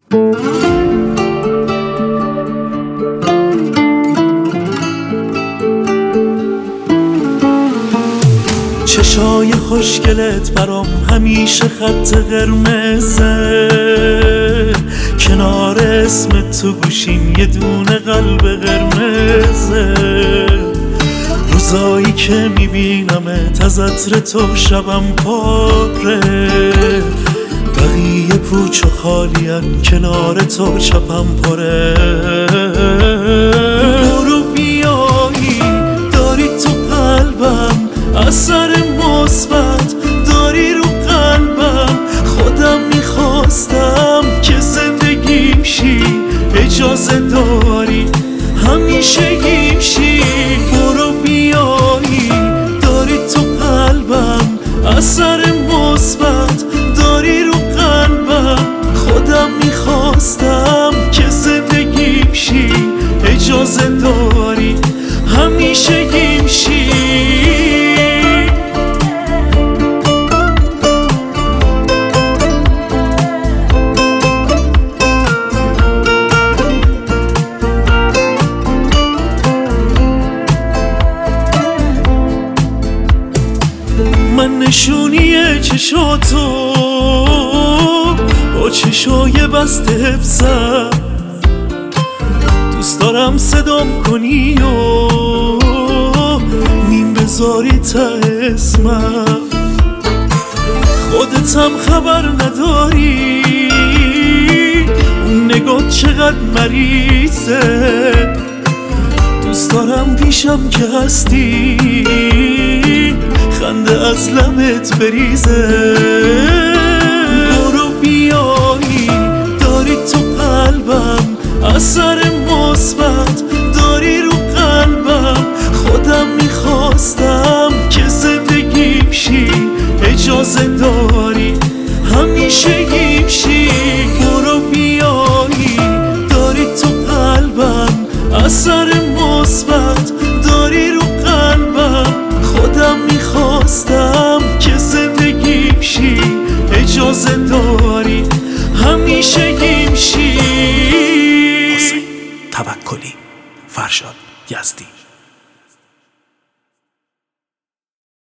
چشای خوشگلت برام همیشه خط قرمزه، کنار اسم تو گوشیم یه دونه قلب قرمزه. روزایی که میبینمت از عطر تو شبم پاره، بقیه پوچ و خالین کنار تو چپم پره. برو بیایی داری تو قلبم، اثر مثبت داری رو قلبم. خودم میخواستم که زندگیم شی، اجازه داری همیشه گیم شی. برو بیایی داری تو قلبم، اثر مثبت داری رو قلبم. خودم میخواستم که زندگیم شی، اجازه داری همیشه گیم شی. من نشونی چشاتو با چشای بسته حفظم، دوست دارم صدام کنی و میم بذاری تا اسمم. خودتم خبر نداری اون نگاه چقدر مریضه. دوست دارم پیشم که هستی خنده از لبت بریزه. برو بیایی داری تو قلبم، اثر مثبت داری رو قلبم. خودم میخواستم که زندگیم شی، اجازه داری همیشه گیم شی. برو بیایی داری تو قلبم، اثر مثبت داری رو قلبم. خودم میخواستم که زندگیم شی، اجازه داری همیشه گیم شی. توکلی، فرشاد یزدی.